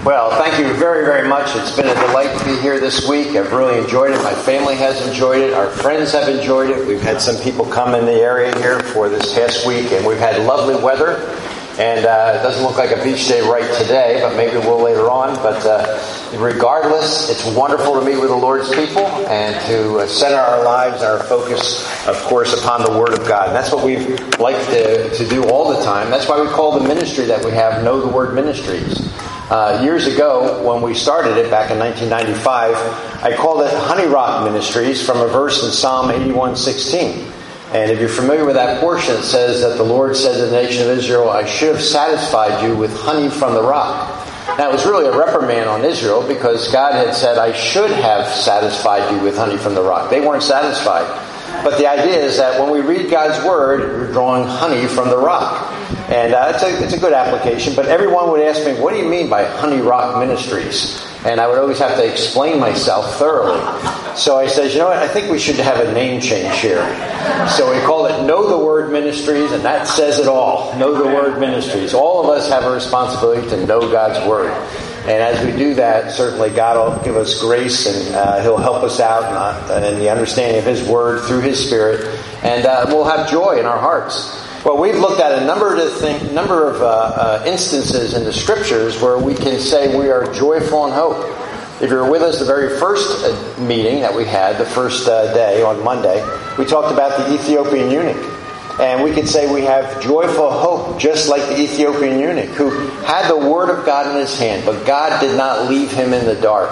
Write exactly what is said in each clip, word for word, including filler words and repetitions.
Well, thank you very, very much. It's been a delight to be here this week. I've really enjoyed it. My family has enjoyed it. Our friends have enjoyed it. We've had some people come in the area here for this past week, and we've had lovely weather. And uh, it doesn't look like a beach day right today, but maybe we'll later on. But uh, regardless, it's wonderful to meet with the Lord's people and to uh, center our lives, our focus, of course, upon the Word of God. And that's what we've liked to, to do all the time. That's why we call the ministry that we have Know the Word Ministries. Uh, years ago, when we started it back in nineteen ninety-five, I called it Honey Rock Ministries from a verse in Psalm eighty-one sixteen. And if you're familiar with that portion, it says that the Lord said to the nation of Israel, I should have satisfied you with honey from the rock. Now, it was really a reprimand on Israel because God had said, I should have satisfied you with honey from the rock. They weren't satisfied. But the idea is that when we read God's Word, we're drawing honey from the rock. And uh, it's, a, it's a good application. But everyone would ask me, what do you mean by Honey Rock Ministries? And I would always have to explain myself thoroughly. So I said, you know what, I think we should have a name change here. So we called it Know the Word Ministries, and that says it all. Know the Word Ministries. All of us have a responsibility to know God's Word. And as we do that, certainly God will give us grace, and uh, He'll help us out in, uh, in the understanding of His Word through His Spirit. And uh, we'll have joy in our hearts. Well, we've looked at a number of thing, number of uh, uh, instances in the Scriptures where we can say we are joyful in hope. If you were with us the very first uh, meeting that we had, the first uh, day on Monday, we talked about the Ethiopian eunuch. And we could say we have joyful hope just like the Ethiopian eunuch who had the Word of God in his hand, but God did not leave him in the dark.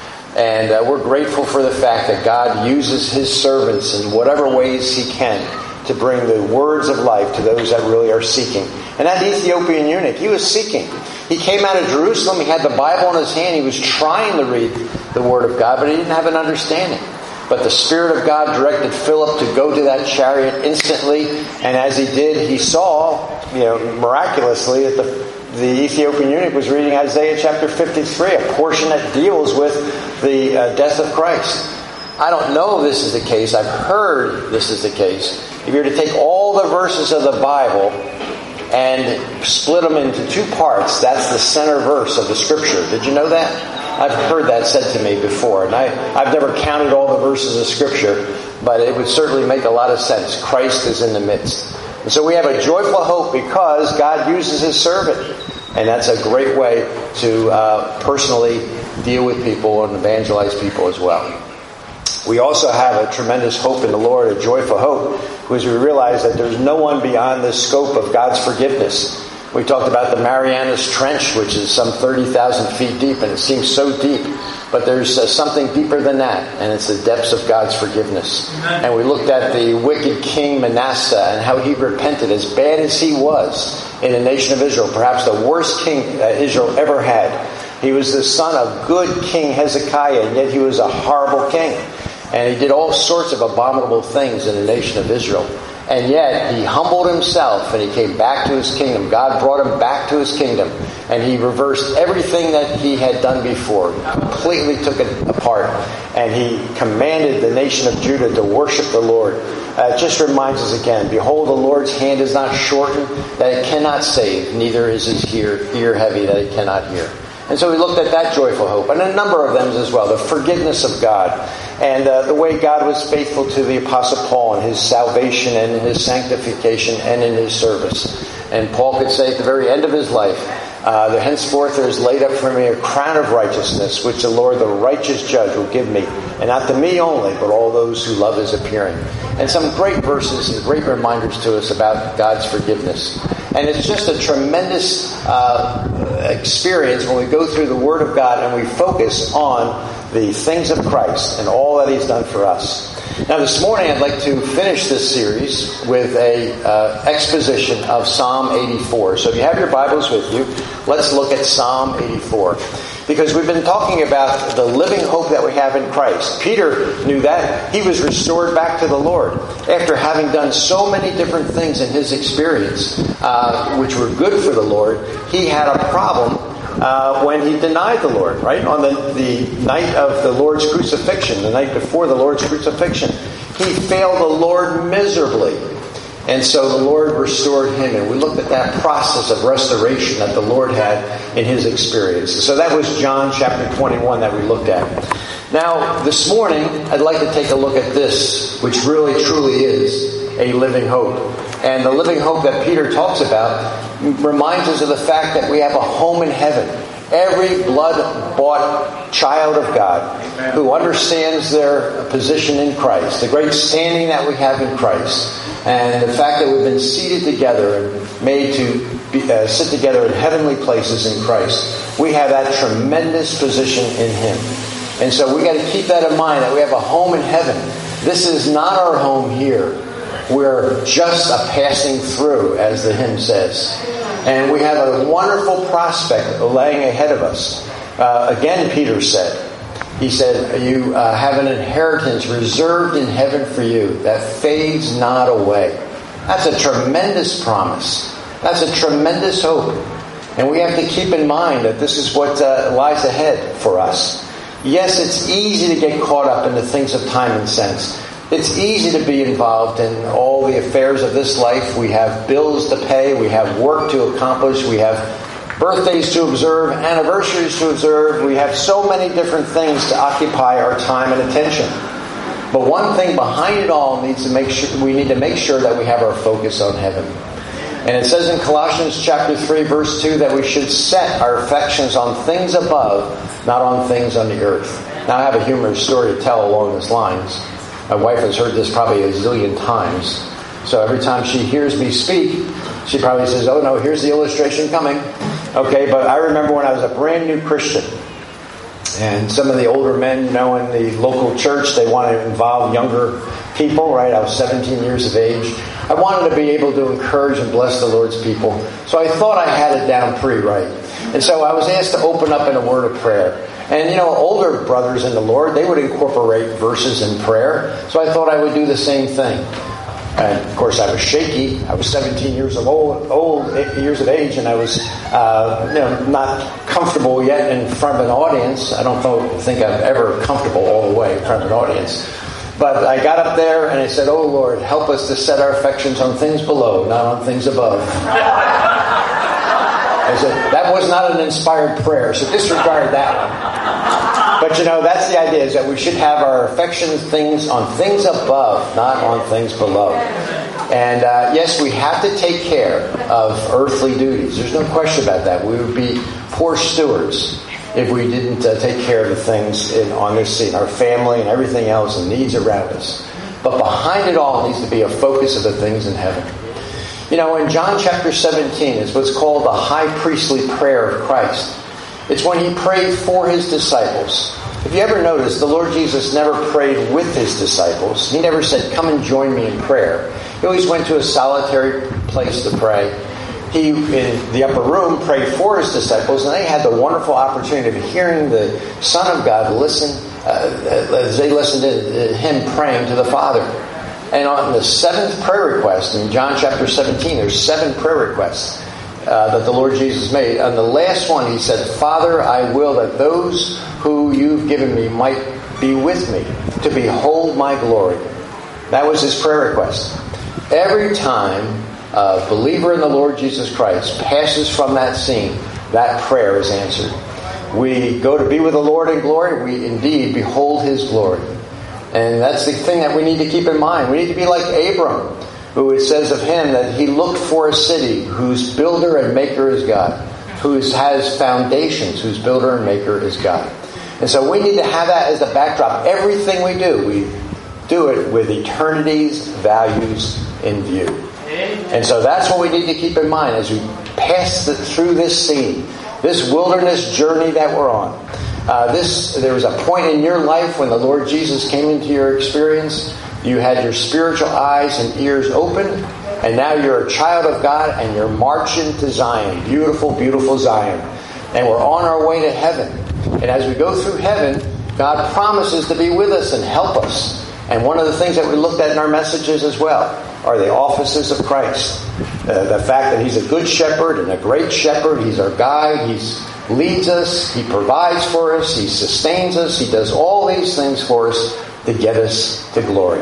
And uh, we're grateful for the fact that God uses His servants in whatever ways He can to bring the words of life to those that really are seeking. And that Ethiopian eunuch, he was seeking. He came out of Jerusalem, he had the Bible in his hand, he was trying to read the Word of God, but he didn't have an understanding. But the Spirit of God directed Philip to go to that chariot instantly, and as he did, he saw, you know, miraculously that the, the Ethiopian eunuch was reading Isaiah chapter fifty-three, a portion that deals with the uh, death of Christ. I don't know if this is the case. I've heard this is the case. If you were to take all the verses of the Bible and split them into two parts, that's the center verse of the Scripture. Did you know that? I've heard that said to me before. And I, I've never counted all the verses of Scripture, but it would certainly make a lot of sense. Christ is in the midst. And so we have a joyful hope because God uses His servant. And that's a great way to uh, personally deal with people and evangelize people as well. We also have a tremendous hope in the Lord, a joyful hope, because we realize that there's no one beyond the scope of God's forgiveness. We talked about the Marianas Trench, which is some thirty thousand feet deep, and it seems so deep. But there's uh, something deeper than that, and it's the depths of God's forgiveness. Amen. And we looked at the wicked king Manasseh and how he repented, as bad as he was in the nation of Israel, perhaps the worst king that Israel ever had. He was the son of good King Hezekiah, and yet he was a horrible king. And he did all sorts of abominable things in the nation of Israel. And yet, he humbled himself and he came back to his kingdom. God brought him back to his kingdom. And he reversed everything that he had done before. Completely took it apart. And he commanded the nation of Judah to worship the Lord. Uh, it just reminds us again, behold, the Lord's hand is not shortened, that it cannot save, neither is his ear, ear heavy, that it cannot hear. And so we looked at that joyful hope, and a number of them as well. The forgiveness of God, and uh, the way God was faithful to the Apostle Paul in his salvation and in his sanctification and in his service. And Paul could say at the very end of his life, uh, that henceforth there is laid up for me a crown of righteousness, which the Lord, the righteous judge, will give me. And not to me only, but all those who love His appearing. And some great verses and great reminders to us about God's forgiveness. And it's just a tremendous uh, experience when we go through the Word of God and we focus on the things of Christ and all that He's done for us. Now this morning I'd like to finish this series with a uh, exposition of Psalm eighty-four. So if you have your Bibles with you, let's look at Psalm eighty-four. Because we've been talking about the living hope that we have in Christ. Peter knew that. He was restored back to the Lord after having done so many different things in his experience, uh, which were good for the Lord. He had a problem uh, when he denied the Lord, right? On the, the night of the Lord's crucifixion, the night before the Lord's crucifixion. He failed the Lord miserably. And so the Lord restored him, and we looked at that process of restoration that the Lord had in his experience. So that was John chapter twenty-one that we looked at. Now, this morning, I'd like to take a look at this, which really truly is a living hope. And the living hope that Peter talks about reminds us of the fact that we have a home in heaven. Every blood-bought child of God who understands their position in Christ, the great standing that we have in Christ, and the fact that we've been seated together and made to be, uh, sit together in heavenly places in Christ, we have that tremendous position in Him. And so we got to keep that in mind, that we have a home in heaven. This is not our home here. We're just a passing through, as the hymn says. And we have a wonderful prospect laying ahead of us. Uh, again, Peter said, he said, you uh, have an inheritance reserved in heaven for you that fades not away. That's a tremendous promise. That's a tremendous hope. And we have to keep in mind that this is what uh, lies ahead for us. Yes, it's easy to get caught up in the things of time and sense. It's easy to be involved in all the affairs of this life. We have bills to pay. We have work to accomplish. We have birthdays to observe, anniversaries to observe. We have so many different things to occupy our time and attention. But one thing behind it all needs to make sure we need to make sure that we have our focus on heaven. And it says in Colossians chapter three, verse two, that we should set our affections on things above, not on things on the earth. Now, I have a humorous story to tell along these lines. My wife has heard this probably a zillion times. So every time she hears me speak, she probably says, oh no, here's the illustration coming. Okay, but I remember when I was a brand new Christian, and some of the older men, you know, in the local church, they want to involve younger people, right? I was seventeen years of age. I wanted to be able to encourage and bless the Lord's people. So I thought I had it down pretty right. And so I was asked to open up in a word of prayer. And, you know, older brothers in the Lord, they would incorporate verses in prayer. So I thought I would do the same thing. And, of course, I was shaky. I was seventeen years of old, old years of age, and I was, uh, you know, not comfortable yet in front of an audience. I don't know, think I'm ever comfortable all the way in front of an audience. But I got up there and I said, oh, Lord, help us to set our affections on things below, not on things above. I said, that was not an inspired prayer, so disregard that one. But, you know, that's the idea, is that we should have our affections things on things above, not on things below. And, uh, yes, we have to take care of earthly duties. There's no question about that. We would be poor stewards if we didn't uh, take care of the things in, on this scene, our family and everything else and needs around us. But behind it all needs to be a focus of the things in heaven. You know, in John chapter seventeen is what's called the high priestly prayer of Christ. It's when he prayed for his disciples. If you ever notice, the Lord Jesus never prayed with his disciples. He never said, come and join me in prayer. He always went to a solitary place to pray. He, in the upper room, prayed for his disciples, and they had the wonderful opportunity of hearing the Son of God listen, uh, as they listened to him praying to the Father. And on the seventh prayer request, in John chapter seventeen, there's seven prayer requests uh, that the Lord Jesus made. On the last one, he said, Father, I will that those who you've given me might be with me, to behold my glory. That was his prayer request. Every time a believer in the Lord Jesus Christ passes from that scene, that prayer is answered. We go to be with the Lord in glory, we indeed behold his glory. And that's the thing that we need to keep in mind. We need to be like Abram, who it says of him that he looked for a city whose builder and maker is God, who has foundations, whose builder and maker is God. And so we need to have that as the backdrop. Everything we do, we do it with eternity's values in view. And so that's what we need to keep in mind as we pass the, through this scene, this wilderness journey that we're on. Uh, this there was a point in your life when the Lord Jesus came into your experience. You had your spiritual eyes and ears open, and now you're a child of God, and you're marching to Zion, beautiful, beautiful Zion. And we're on our way to heaven. And as we go through heaven, God promises to be with us and help us. And one of the things that we looked at in our messages as well are the offices of Christ. Uh, the fact that he's a good shepherd and a great shepherd. He's our guide. He leads us. He provides for us. He sustains us. He does all these things for us to get us to glory.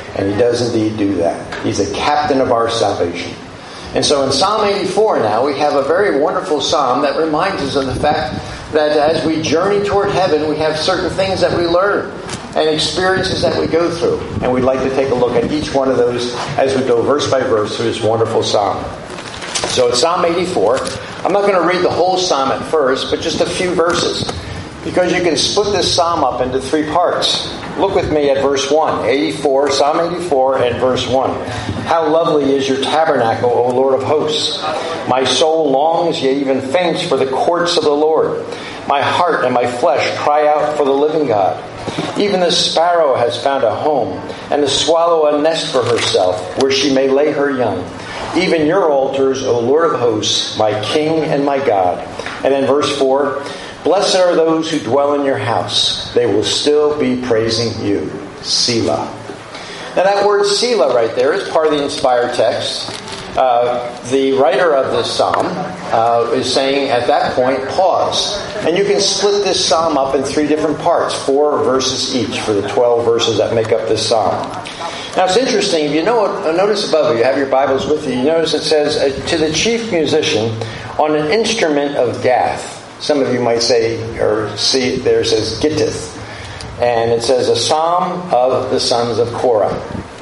And he does indeed do that. He's a captain of our salvation. And so in Psalm eighty-four now, we have a very wonderful psalm that reminds us of the fact that as we journey toward heaven, we have certain things that we learn and experiences that we go through. And we'd like to take a look at each one of those as we go verse by verse through this wonderful psalm. So it's Psalm eighty-four. I'm not going to read the whole psalm at first, but just a few verses, because you can split this psalm up into three parts. Look with me at verse one. eighty-four, Psalm eighty-four and verse one. How lovely is your tabernacle, O Lord of hosts! My soul longs, yea, even faints, for the courts of the Lord. My heart and my flesh cry out for the living God. Even the sparrow has found a home, and the swallow a nest for herself, where she may lay her young. Even your altars, O Lord of hosts, my King and my God. And then verse four. Blessed are those who dwell in your house. They will still be praising you. Selah. Now that word Selah right there is part of the inspired text. Uh, the writer of this psalm uh, is saying at that point, pause. And you can split this psalm up in three different parts, four verses each for the twelve verses that make up this psalm. Now it's interesting, if you know, notice above you, you have your Bibles with you, you notice it says, uh, to the chief musician on an instrument of Gath. Some of you might say, or see it there, it says Gittith. And it says, a psalm of the sons of Korah.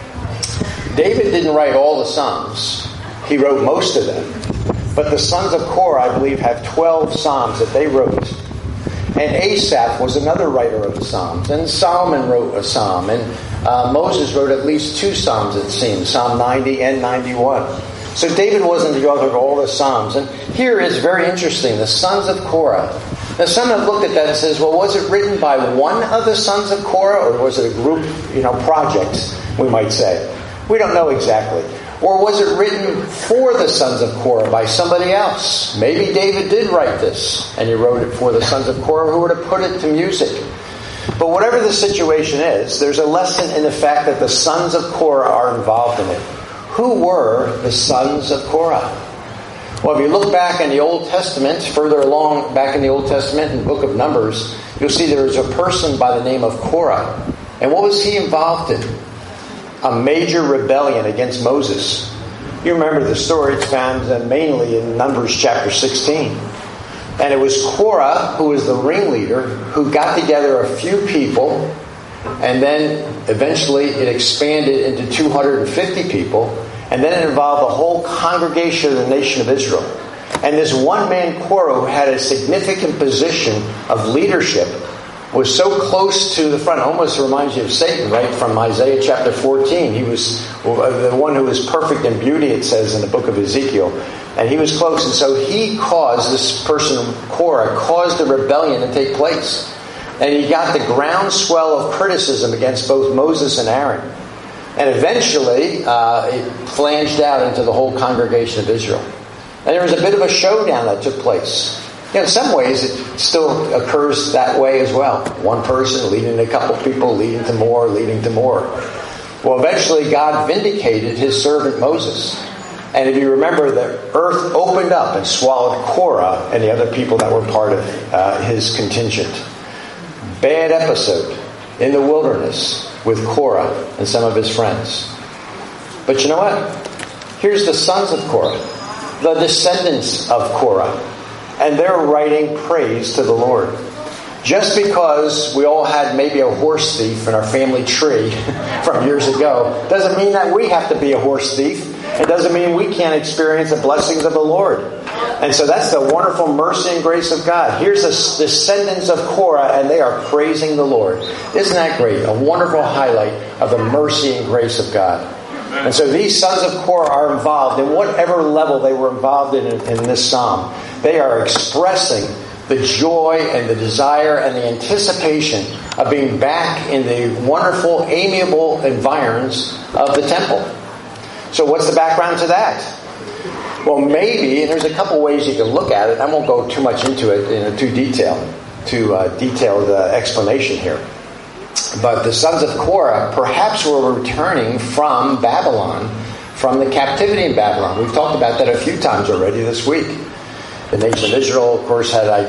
David didn't write all the psalms. He wrote most of them. But the sons of Korah, I believe, have twelve psalms that they wrote. And Asaph was another writer of the psalms. And Solomon wrote a psalm. And uh, Moses wrote at least two psalms, it seems, Psalm ninety and ninety-one. So David wasn't the author of all the Psalms. And here is very interesting, the sons of Korah. Now some have looked at that and says, well, was it written by one of the sons of Korah, or was it a group, you know, project, we might say? We don't know exactly. Or was it written for the sons of Korah by somebody else? Maybe David did write this, and he wrote it for the sons of Korah who were to put it to music. But whatever the situation is, there's a lesson in the fact that the sons of Korah are involved in it. Who were the sons of Korah? Well, if you look back in the Old Testament, further along back in the Old Testament, in the book of Numbers, you'll see there is a person by the name of Korah. And what was he involved in? A major rebellion against Moses. You remember the story, it's found mainly in Numbers chapter sixteen. And it was Korah, who was the ringleader, who got together a few people, and then eventually it expanded into two hundred fifty people, and then it involved the whole congregation of the nation of Israel. And this one man, Korah, who had a significant position of leadership, was so close to the front. It almost reminds you of Satan, right? From Isaiah chapter fourteen. He was the one who was perfect in beauty, it says in the book of Ezekiel. And he was close. And so he caused, this person, Korah, caused a rebellion to take place. And he got the groundswell of criticism against both Moses and Aaron. And eventually, uh, it flanged out into the whole congregation of Israel. And there was a bit of a showdown that took place. You know, in some ways, it still occurs that way as well. One person leading to a couple people, leading to more, leading to more. Well, eventually, God vindicated his servant Moses. And if you remember, the earth opened up and swallowed Korah and the other people that were part of uh, his contingent. Bad episode in the wilderness with Korah and some of his friends. But you know what? Here's the sons of Korah, the descendants of Korah, and they're writing praise to the Lord. Just because we all had maybe a horse thief in our family tree from years ago doesn't mean that we have to be a horse thief. It doesn't mean we can't experience the blessings of the Lord. And so that's the wonderful mercy and grace of God. Here's the descendants of Korah, and they are praising the Lord. Isn't that great? A wonderful highlight of the mercy and grace of God. And so these sons of Korah are involved in whatever level they were involved in in this psalm. They are expressing the joy and the desire and the anticipation of being back in the wonderful, amiable environs of the temple. So what's the background to that? Well, maybe, and there's a couple ways you can look at it. I won't go too much into it in too detail, too uh, detailed uh, explanation here. But the sons of Korah perhaps were returning from Babylon, from the captivity in Babylon. We've talked about that a few times already this week. The nation of Israel, of course, had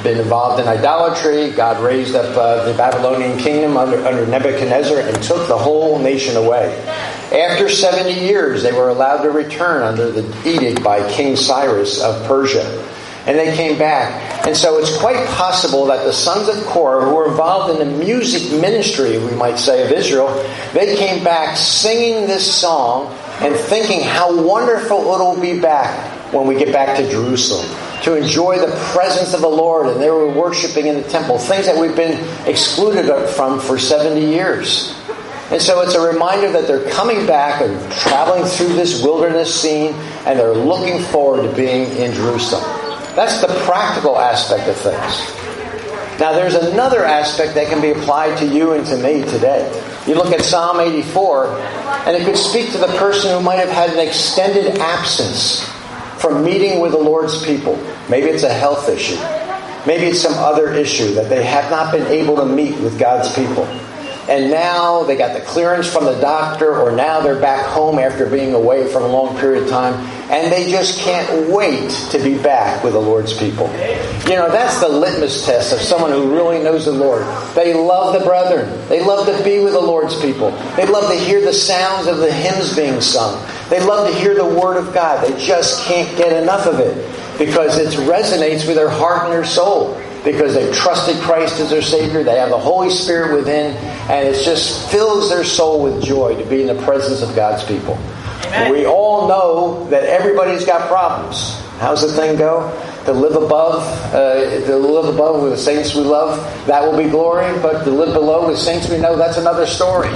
been involved in idolatry. God raised up uh, the Babylonian kingdom under, under Nebuchadnezzar and took the whole nation away. After seventy years, they were allowed to return under the edict by King Cyrus of Persia. And they came back. And so it's quite possible that the sons of Korah, who were involved in the music ministry, we might say, of Israel, they came back singing this song and thinking how wonderful it'll be back when we get back to Jerusalem, to enjoy the presence of the Lord. And they were worshiping in the temple, things that we've been excluded from for seventy years. And so it's a reminder that they're coming back and traveling through this wilderness scene, and they're looking forward to being in Jerusalem. That's the practical aspect of things. Now there's another aspect that can be applied to you and to me today. You look at Psalm eighty-four, and it could speak to the person who might have had an extended absence from meeting with the Lord's people. Maybe it's a health issue. Maybe it's some other issue that they have not been able to meet with God's people. And now they got the clearance from the doctor, or now they're back home after being away for a long period of time, and they just can't wait to be back with the Lord's people. You know, that's the litmus test of someone who really knows the Lord. They love the brethren. They love to be with the Lord's people. They love to hear the sounds of the hymns being sung. They love to hear the Word of God. They just can't get enough of it because it resonates with their heart and their soul. Because they've trusted Christ as their Savior. They have the Holy Spirit within. And it just fills their soul with joy to be in the presence of God's people. Amen. We all know that everybody's got problems. How's the thing go? To live above, uh, to live above with the saints we love, that will be glory. But to live below with saints we know, that's another story.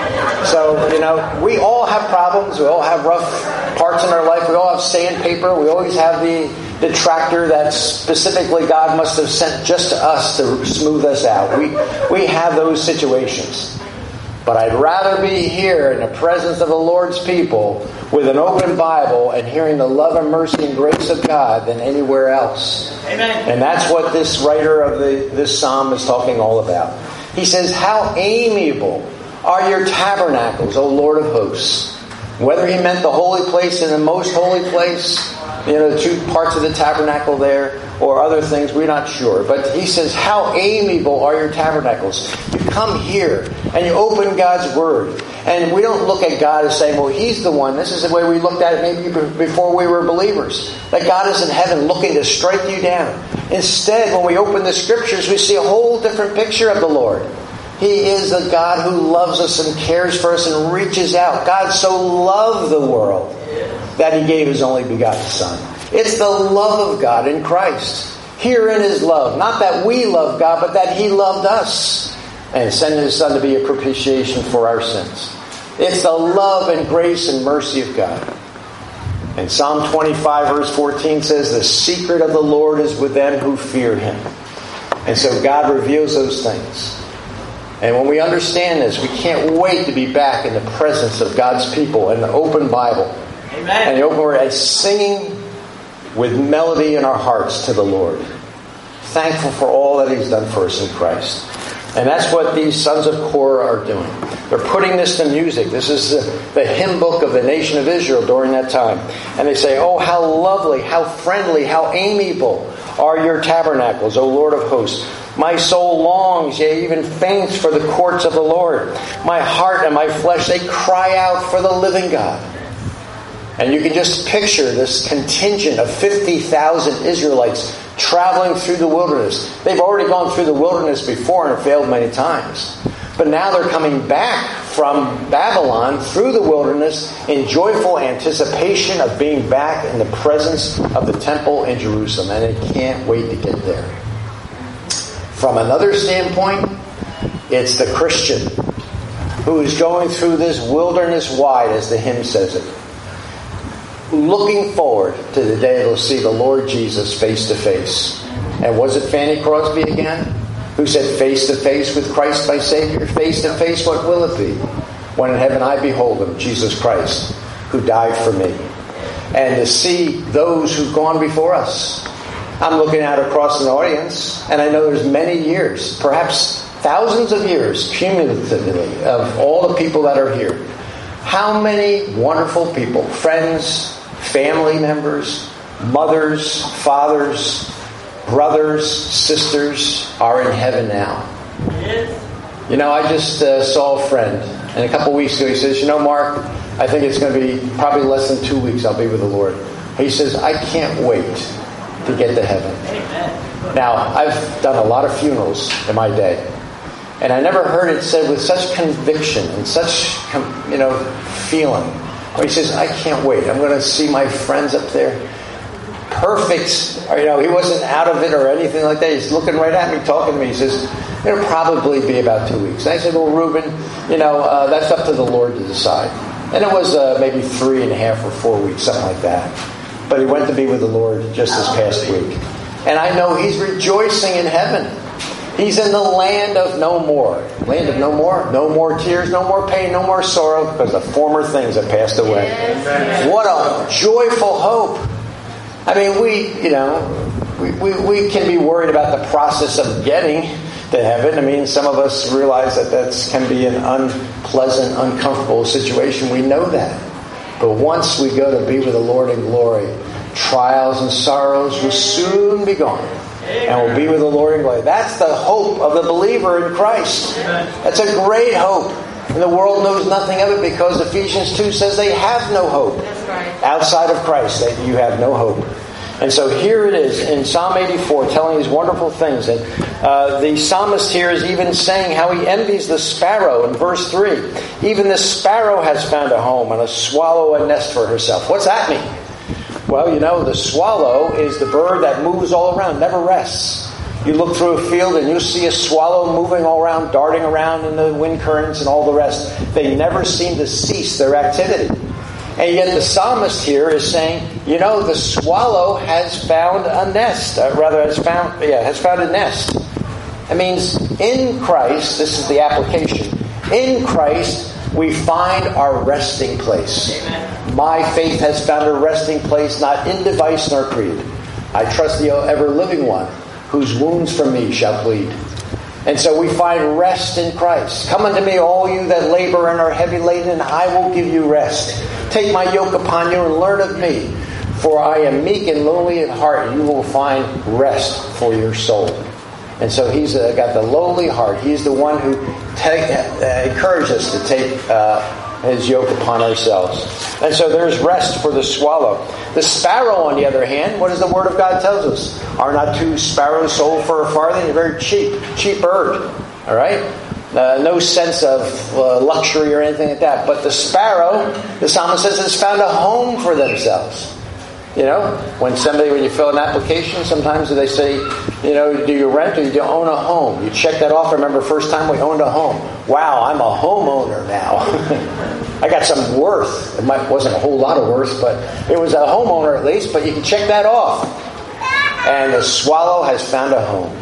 So, you know, we all have problems. We all have rough parts in our life. We all have sandpaper. We always have the the tractor that specifically God must have sent just to us to smooth us out. We we have those situations. But I'd rather be here in the presence of the Lord's people with an open Bible and hearing the love and mercy and grace of God than anywhere else. Amen. And that's what this writer of the, this psalm is talking all about. He says, "How amiable are your tabernacles, O Lord of hosts." Whether he meant the holy place and the most holy place, you know, the two parts of the tabernacle there, or other things, we're not sure. But he says, how amiable are your tabernacles. You come here and you open God's Word. And we don't look at God as saying, well, He's the one. This is the way we looked at it maybe before we were believers. That God is in heaven looking to strike you down. Instead, when we open the Scriptures, we see a whole different picture of the Lord. He is a God who loves us and cares for us and reaches out. God so loved the world that He gave His only begotten Son. It's the love of God in Christ. Herein is love. Not that we love God, but that He loved us and sent His Son to be a propitiation for our sins. It's the love and grace and mercy of God. And Psalm twenty-five verse fourteen says, "The secret of the Lord is with them who fear Him." And so God reveals those things. And when we understand this, we can't wait to be back in the presence of God's people and the open Bible. Amen. And the open Word, and singing with melody in our hearts to the Lord. Thankful for all that He's done for us in Christ. And that's what these sons of Korah are doing. They're putting this to music. This is the, the hymn book of the nation of Israel during that time. And they say, "Oh, how lovely, how friendly, how amiable are your tabernacles, O Lord of hosts. My soul longs, yea, even faints for the courts of the Lord. My heart and my flesh, they cry out for the living God." And you can just picture this contingent of fifty thousand Israelites traveling through the wilderness. They've already gone through the wilderness before and failed many times. But now they're coming back from Babylon through the wilderness in joyful anticipation of being back in the presence of the temple in Jerusalem. And they can't wait to get there. From another standpoint, it's the Christian who is going through this wilderness wide, as the hymn says it, looking forward to the day they'll see the Lord Jesus face to face. And was it Fanny Crosby again who said, "Face to face with Christ my Savior"? Face to face, what will it be? When in heaven I behold Him, Jesus Christ, who died for me. And to see those who've gone before us. I'm looking out across an audience, and I know there's many years, perhaps thousands of years, cumulatively, of all the people that are here. How many wonderful people, friends, family members, mothers, fathers, brothers, sisters are in heaven now. You know, I just uh, saw a friend, and a couple weeks ago he says, you know, Mark, I think it's going to be probably less than two weeks I'll be with the Lord. He says, I can't wait to get to heaven. Amen. Now, I've done a lot of funerals in my day, and I never heard it said with such conviction and such, you know, feeling. He says, I can't wait. I'm going to see my friends up there. Perfect. You know, he wasn't out of it or anything like that. He's looking right at me, talking to me. He says, it'll probably be about two weeks. And I said, well, Reuben, you know, uh, that's up to the Lord to decide. And it was uh, maybe three and a half or four weeks, something like that. But he went to be with the Lord just this past week. And I know he's rejoicing in heaven. He's in the land of no more. Land of no more. No more tears, no more pain, no more sorrow, because the former things have passed away. What a joyful hope. I mean, we, you know, we, we, we can be worried about the process of getting to heaven. I mean, some of us realize that that can be an unpleasant, uncomfortable situation. We know that. But once we go to be with the Lord in glory, trials and sorrows will soon be gone. And we'll be with the Lord in glory. That's the hope of the believer in Christ. That's a great hope. And the world knows nothing of it because Ephesians two says they have no hope. That's right. Outside of Christ, that you have no hope. And so here it is in Psalm eighty-four telling these wonderful things. And uh, the psalmist here is even saying how he envies the sparrow in verse three. Even the sparrow has found a home and a swallow a nest for herself. What's that mean? Well, you know, the swallow is the bird that moves all around, never rests. You look through a field and you see a swallow moving all around, darting around in the wind currents and all the rest. They never seem to cease their activity. And yet the psalmist here is saying, you know, the swallow has found a nest. Uh, rather, has found, yeah, has found a nest. That means in Christ, this is the application, in Christ we find our resting place. Amen. My faith has found a resting place, not in device nor creed. I trust the ever-living one, whose wounds from me shall bleed. And so we find rest in Christ. Come unto me, all you that labor and are heavy laden, and I will give you rest. Take my yoke upon you and learn of me. For I am meek and lowly in heart, and you will find rest for your soul. And so he's uh, got the lowly heart. He's the one who take, uh, encouraged us to take uh, his yoke upon ourselves. And so there's rest for the swallow. The sparrow, on the other hand, what does the Word of God tells us? Are not two sparrows sold for a farthing? They're very cheap. Cheap bird. All right? Uh, no sense of uh, luxury or anything like that. But the sparrow, the psalmist says, has found a home for themselves. You know, when somebody, when you fill an application, sometimes they say, you know, do you rent or do you own a home? You check that off. I remember the first time we owned a home. Wow, I'm a homeowner now. I got some worth. It might, wasn't a whole lot of worth, but it was a homeowner at least, but you can check that off. And the swallow has found a home.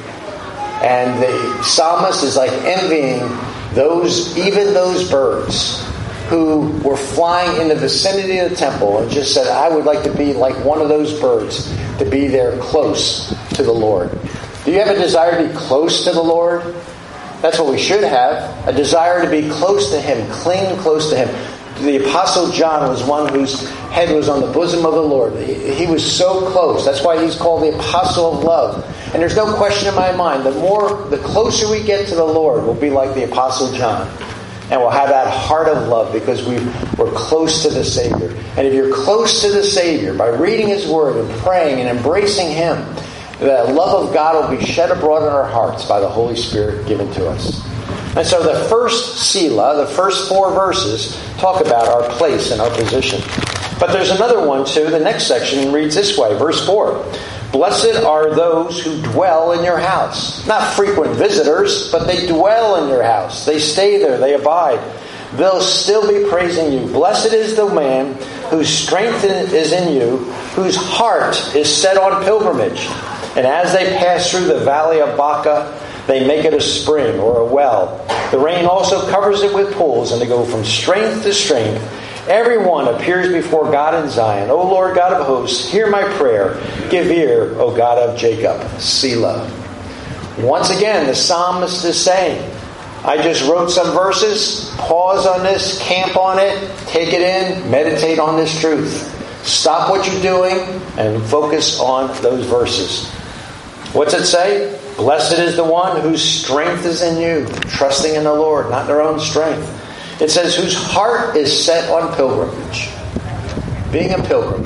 And the psalmist is like envying those, even those birds who were flying in the vicinity of the temple and just said, I would like to be like one of those birds, to be there close to the Lord. Do you have a desire to be close to the Lord? That's what we should have. A desire to be close to Him, cling close to Him. The Apostle John was one whose head was on the bosom of the Lord. He, he was so close. That's why he's called the Apostle of Love. And there's no question in my mind, the more, the closer we get to the Lord, we'll be like the Apostle John. And we'll have that heart of love because we we're close to the Savior. And if you're close to the Savior by reading His Word and praying and embracing Him, the love of God will be shed abroad in our hearts by the Holy Spirit given to us. And so the first Selah, the first four verses, talk about our place and our position. But there's another one too. The next section reads this way, verse four. Blessed are those who dwell in your house. Not frequent visitors, but they dwell in your house. They stay there, they abide. They'll still be praising you. Blessed is the man whose strength is in you, whose heart is set on pilgrimage. And as they pass through the valley of Baca, they make it a spring or a well. The rain also covers it with pools, and they go from strength to strength. Everyone appears before God in Zion. O Lord God of hosts, hear my prayer. Give ear, O God of Jacob. Selah. Once again, the psalmist is saying, I just wrote some verses. Pause on this, camp on it, take it in, meditate on this truth. Stop what you're doing and focus on those verses. What's it say? Blessed is the one whose strength is in you, trusting in the Lord, not their own strength. It says, whose heart is set on pilgrimage. Being a pilgrim.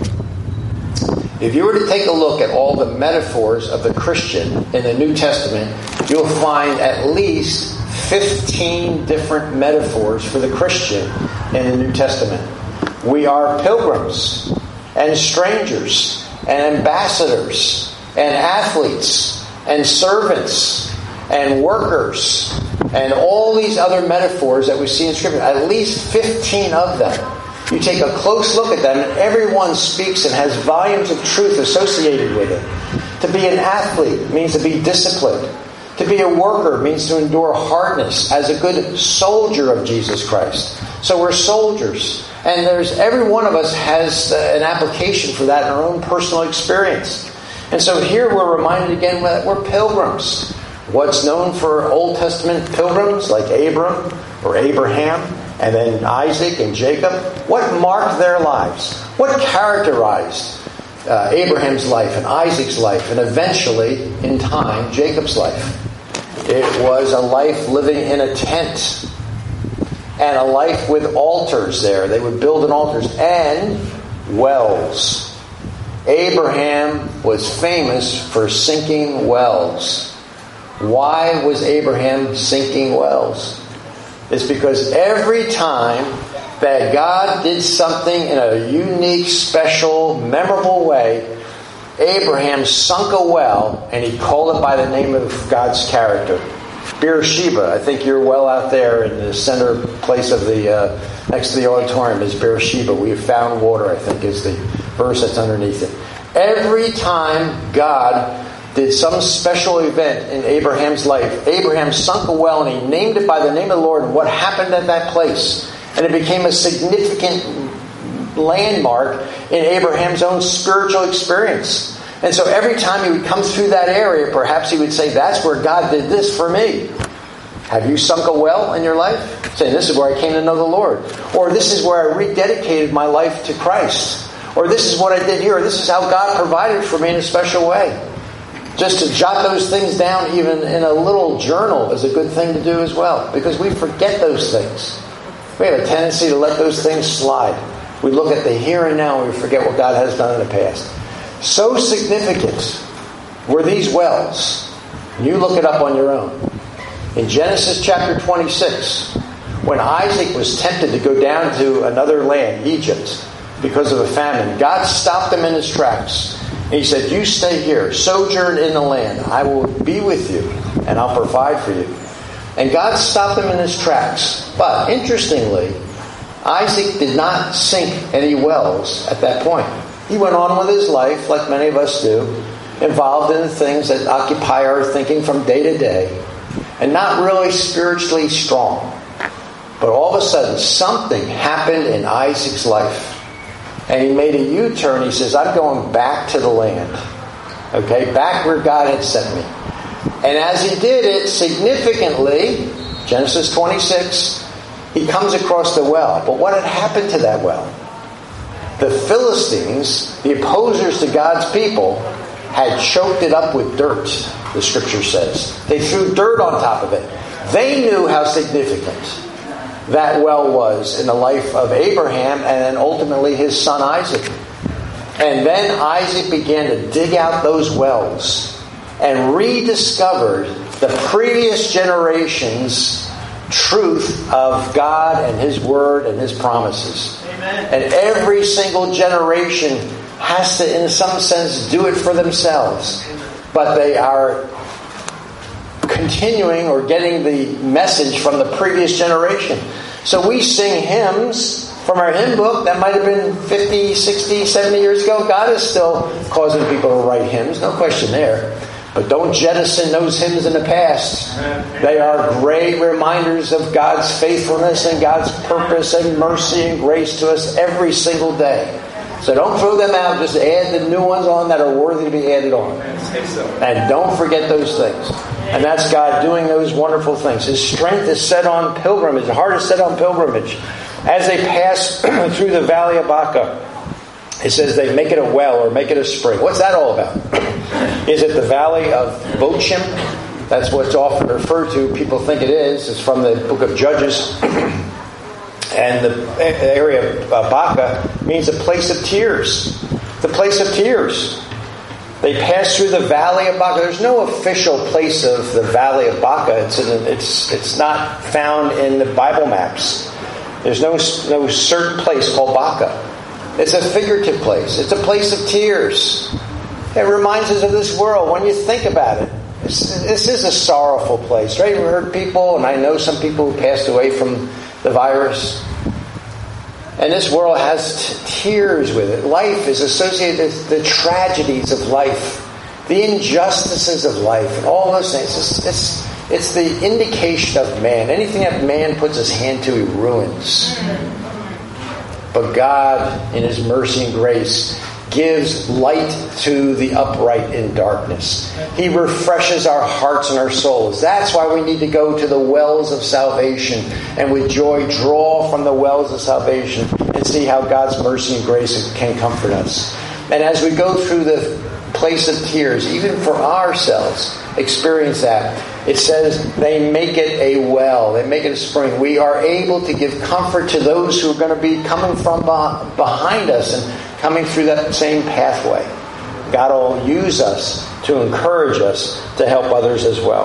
If you were to take a look at all the metaphors of the Christian in the New Testament, you'll find at least fifteen different metaphors for the Christian in the New Testament. We are pilgrims and strangers and ambassadors and athletes and servants and workers and all these other metaphors that we see in Scripture, at least fifteen of them. You take a close look at them and everyone speaks and has volumes of truth associated with it. To be an athlete means to be disciplined. To be a worker means to endure hardness as a good soldier of Jesus Christ. So we're soldiers. And there's every one of us has an application for that in our own personal experience. And so here we're reminded again that we're pilgrims. What's known for Old Testament pilgrims like Abram or Abraham and then Isaac and Jacob, what marked their lives? What characterized uh, Abraham's life and Isaac's life and eventually, in time, Jacob's life? It was a life living in a tent and a life with altars there. They would build an altars and wells. Abraham was famous for sinking wells. Why was Abraham sinking wells? It's because every time that God did something in a unique, special, memorable way, Abraham sunk a well and he called it by the name of God's character. Beersheba, I think you're well out there in the center place of the, uh, next to the auditorium is Beersheba. We have found water, I think is the verse that's underneath it. Every time God did some special event in Abraham's life, Abraham sunk a well and he named it by the name of the Lord and what happened at that place. And it became a significant landmark in Abraham's own spiritual experience. And so every time he would come through that area, perhaps he would say, that's where God did this for me. Have you sunk a well in your life? Saying, this is where I came to know the Lord. Or this is where I rededicated my life to Christ. Or this is what I did here. Or this is how God provided for me in a special way. Just to jot those things down even in a little journal is a good thing to do as well. Because we forget those things. We have a tendency to let those things slide. We look at the here and now and we forget what God has done in the past. So significant were these wells. You look it up on your own. In Genesis chapter twenty-six, when Isaac was tempted to go down to another land, Egypt, because of a famine, God stopped him in his tracks. And he said, you stay here, sojourn in the land. I will be with you, and I'll provide for you. And God stopped him in his tracks. But, interestingly, Isaac did not sink any wells at that point. He went on with his life, like many of us do, involved in the things that occupy our thinking from day to day, and not really spiritually strong. But all of a sudden, something happened in Isaac's life. And he made a U-turn. He says, I'm going back to the land. Okay, back where God had sent me. And as he did it, significantly, Genesis twenty-six, he comes across the well. But what had happened to that well? The Philistines, the opposers to God's people, had choked it up with dirt, the Scripture says. They threw dirt on top of it. They knew how significant that well was in the life of Abraham and then ultimately his son Isaac. And then Isaac began to dig out those wells and rediscovered the previous generation's truth of God and His Word and His promises. Amen. And every single generation has to, in some sense, do it for themselves. But they are continuing or getting the message from the previous generation. So we sing hymns from our hymn book that might have been fifty, sixty, seventy years ago. God is still causing people to write hymns, no question there. But don't jettison those hymns in the past. They are great reminders of God's faithfulness and God's purpose and mercy and grace to us every single day. So don't throw them out. Just add the new ones on that are worthy to be added on. And don't forget those things. And that's God doing those wonderful things. His strength is set on pilgrimage. The heart is set on pilgrimage. As they pass through the valley of Baca, It says they make it a well or make it a spring. What's that all about? Is it the valley of Bochim? That's what it's often referred to. People think it is. It's from the book of Judges. And the area of Baca means a place of tears. The place of tears. They pass through the valley of Baca. There's no official place of the valley of Baca. It's in, it's it's not found in the Bible maps. There's no no certain place called Baca. It's a figurative place. It's a place of tears. It reminds us of this world. When you think about it, this, this is a sorrowful place, right? We heard people, and I know some people who passed away from the virus. And this world has t- tears with it. Life is associated with the tragedies of life, the injustices of life, and all those things. It's, it's, it's the indication of man. Anything that man puts his hand to, he ruins. But God, in His mercy and grace, gives light to the upright in darkness. He refreshes our hearts and our souls. That's why we need to go to the wells of salvation and with joy draw from the wells of salvation and see how God's mercy and grace can comfort us. And as we go through the place of tears, even for ourselves, experience that. It says they make it a well. They make it a spring. We are able to give comfort to those who are going to be coming from behind us and coming through that same pathway. God will use us to encourage us to help others as well.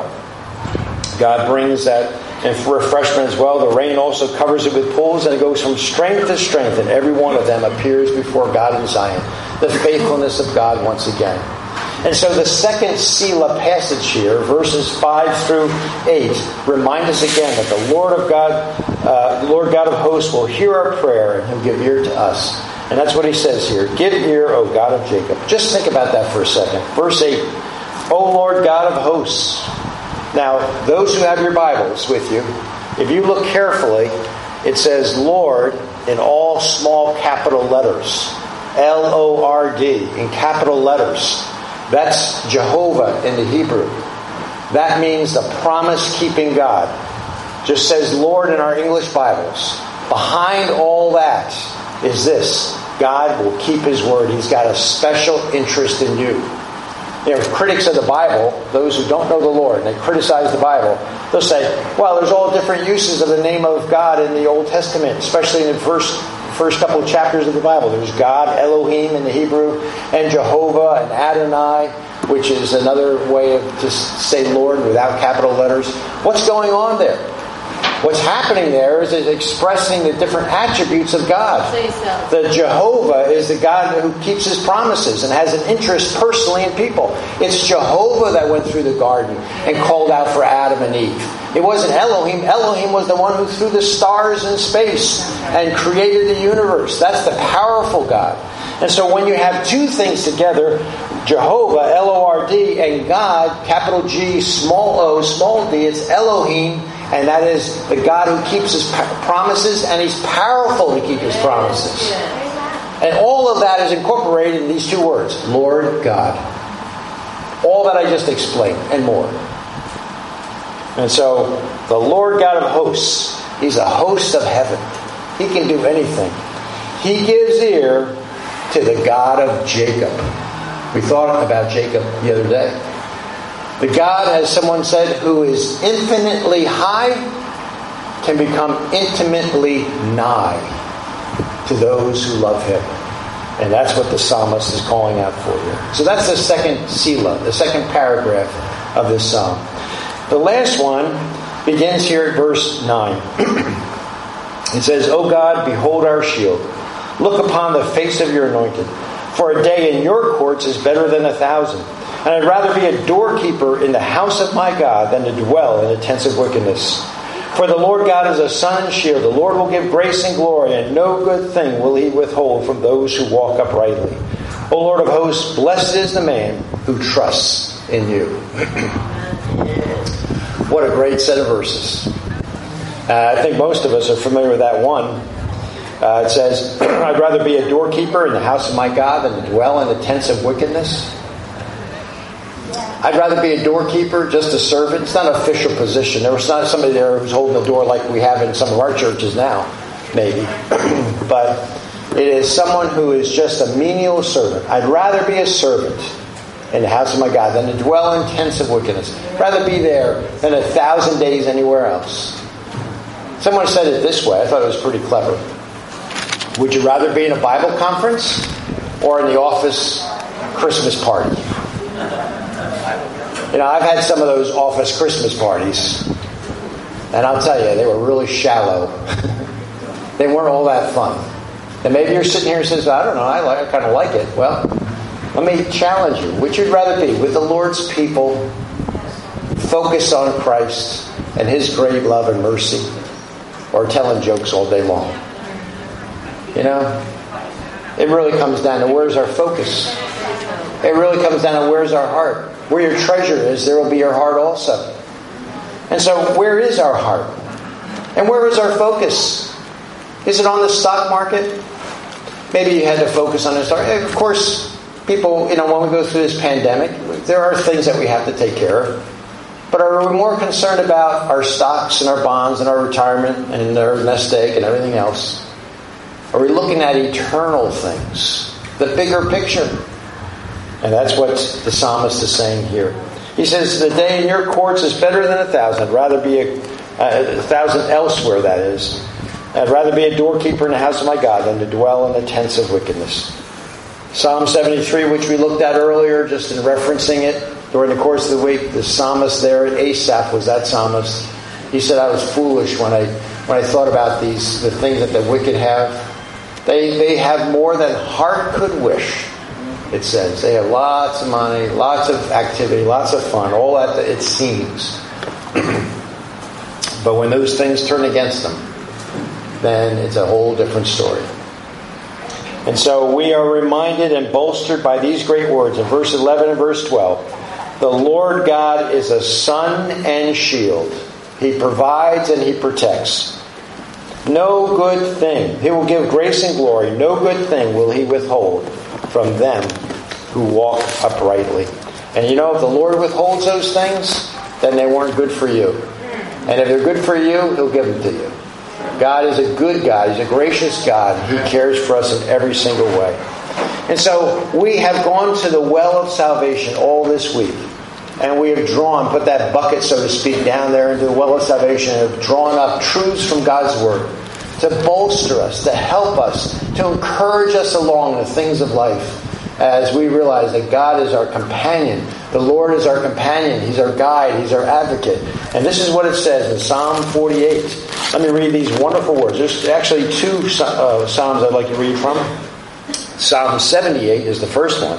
God brings that refreshment as well. The rain also covers it with pools, and it goes from strength to strength, and every one of them appears before God in Zion. The faithfulness of God once again. And so the second Selah passage here, verses five through eight, remind us again that the Lord of God, uh, the Lord God of hosts will hear our prayer and He'll give ear to us. And that's what He says here. Give ear, O God of Jacob. Just think about that for a second. Verse eight. O Lord God of hosts. Now, those who have your Bibles with you, if you look carefully, it says Lord in all small capital letters. L O R D in capital letters. That's Jehovah in the Hebrew. That means the promise-keeping God. Just says Lord in our English Bibles. Behind all that is this. God will keep His word. He's got a special interest in you. You know, critics of the Bible, those who don't know the Lord, and they criticize the Bible, they'll say, well, there's all different uses of the name of God in the Old Testament, especially in the first first couple of chapters of the Bible. There's God, Elohim in the Hebrew, and Jehovah, and Adonai, which is another way of just say Lord without capital letters. What's going on there? What's happening there is it's expressing the different attributes of God. The Jehovah is the God who keeps His promises and has an interest personally in people. It's Jehovah that went through the garden and called out for Adam and Eve. It wasn't Elohim. Elohim was the one who threw the stars in space and created the universe. That's the powerful God. And so when you have two things together, Jehovah, L O R D, and God, capital G, small o, small d, it's Elohim. And that is the God who keeps His promises, and He's powerful to keep His promises. And all of that is incorporated in these two words, Lord God. All that I just explained, and more. And so, the Lord God of hosts, He's a host of heaven. He can do anything. He gives ear to the God of Jacob. We thought about Jacob the other day. The God, as someone said, who is infinitely high can become intimately nigh to those who love Him. And that's what the psalmist is calling out for here. So that's the second Selah, the second paragraph of this psalm. The last one begins here at verse nine. It says, O God, behold our shield. Look upon the face of your anointed. For a day in your courts is better than a thousand. And I'd rather be a doorkeeper in the house of my God than to dwell in the tents of wickedness. For the Lord God is a sun and shield. The Lord will give grace and glory, and no good thing will He withhold from those who walk uprightly. O Lord of hosts, blessed is the man who trusts in you. What a great set of verses. Uh, I think most of us are familiar with that one. Uh, it says, I'd rather be a doorkeeper in the house of my God than to dwell in the tents of wickedness. I'd rather be a doorkeeper, just a servant. It's not an official position. There was not somebody there who's holding the door like we have in some of our churches now, maybe. But It is someone who is just a menial servant. I'd rather be a servant in the house of my God than to dwell in tents of wickedness. Rather be there than a thousand days anywhere else. Someone said it this way. I thought it was pretty clever. Would you rather be in a Bible conference or in the office Christmas party? You know, I've had some of those office Christmas parties, and I'll tell you, they were really shallow. They weren't all that fun. And maybe you're sitting here and says, I don't know, I, like, I kind of like it. Well, let me challenge you. Would you rather be with the Lord's people, focused on Christ and His great love and mercy, or telling jokes all day long? You know, it really comes down to where's our focus. It really comes down to where's our heart. Where your treasure is, there will be your heart also. And so, where is our heart? And where is our focus? Is it on the stock market? Maybe you had to focus on the stock. Of course, people, you know, when we go through this pandemic, there are things that we have to take care of. But are we more concerned about our stocks and our bonds and our retirement and our nest egg and everything else? Are we looking at eternal things? The bigger picture? And that's what the psalmist is saying here. He says, the day in your courts is better than a thousand. I'd rather be a, a thousand elsewhere, that is. I'd rather be a doorkeeper in the house of my God than to dwell in the tents of wickedness. Psalm seventy-three, which we looked at earlier, just in referencing it during the course of the week, the psalmist there, Asaph was that psalmist. He said, I was foolish when I when I thought about these the things that the wicked have. They they have more than heart could wish. It says they have lots of money, lots of activity, lots of fun, all that it seems. But when those things turn against them, then it's a whole different story. And so we are reminded and bolstered by these great words in verse eleven and verse twelve. The Lord God is a sun and shield. He provides and He protects. No good thing. He will give grace and glory. No good thing will He withhold from them who walk uprightly. And you know, if the Lord withholds those things, then they weren't good for you. And if they're good for you, He'll give them to you. God is a good God. He's a gracious God. He cares for us in every single way. And so we have gone to the well of salvation all this week. And we have drawn, put that bucket, so to speak, down there into the well of salvation and have drawn up truths from God's Word to bolster us, to help us, to encourage us along the things of life as we realize that God is our companion. The Lord is our companion. He's our guide. He's our advocate. And this is what it says in Psalm forty-eight. Let me read these wonderful words. There's actually two uh, Psalms I'd like to read from. Psalm seventy-eight is the first one.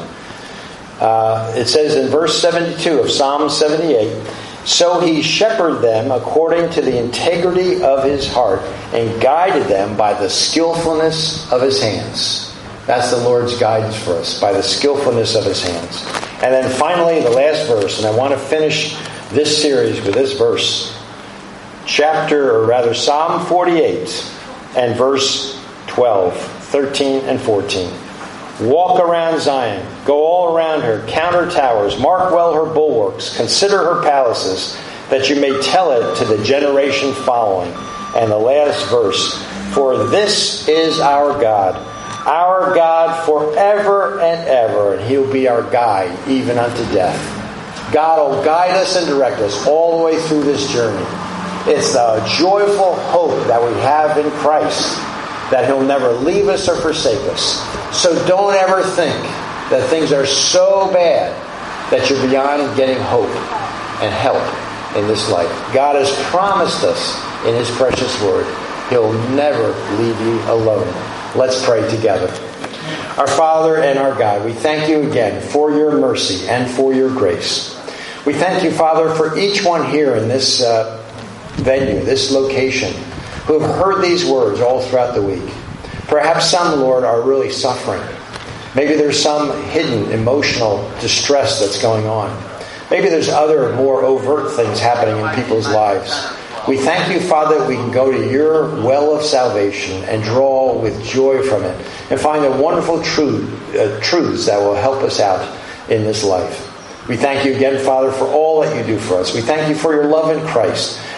Uh, it says in verse seventy-two of Psalm seventy-eight, so He shepherded them according to the integrity of His heart and guided them by the skillfulness of His hands. That's the Lord's guidance for us, by the skillfulness of His hands. And then finally, the last verse, and I want to finish this series with this verse. Chapter, or rather Psalm forty-eight and verse twelve, thirteen and fourteen. Walk around Zion, go all around her, count her towers, mark well her bulwarks, consider her palaces, that you may tell it to the generation following. And the last verse, for this is our God, our God forever and ever, and He'll be our guide even unto death. God will guide us and direct us all the way through this journey. It's the joyful hope that we have in Christ, that He'll never leave us or forsake us. So don't ever think that things are so bad that you're beyond getting hope and help in this life. God has promised us in His precious Word, He'll never leave you alone. Let's pray together. Our Father and our God, we thank You again for Your mercy and for Your grace. We thank You, Father, for each one here in this uh, venue, this location, who have heard these words all throughout the week. Perhaps some, Lord, are really suffering. Maybe there's some hidden emotional distress that's going on. Maybe there's other more overt things happening in people's lives. We thank You, Father, that we can go to Your well of salvation and draw with joy from it and find the wonderful truth, uh, truths that will help us out in this life. We thank You again, Father, for all that You do for us. We thank You for Your love in Christ.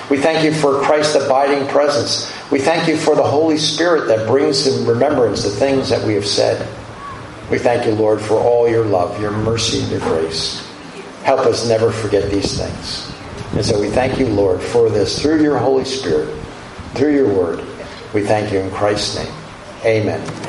We thank you for Christ's abiding presence. We thank you for the Holy Spirit that brings in remembrance the things that we have said. We thank you, Lord, for all your love, your mercy, and your grace. Help us never forget these things. And so we thank you, Lord, for this through your Holy Spirit, through your word. We thank you in Christ's name. Amen.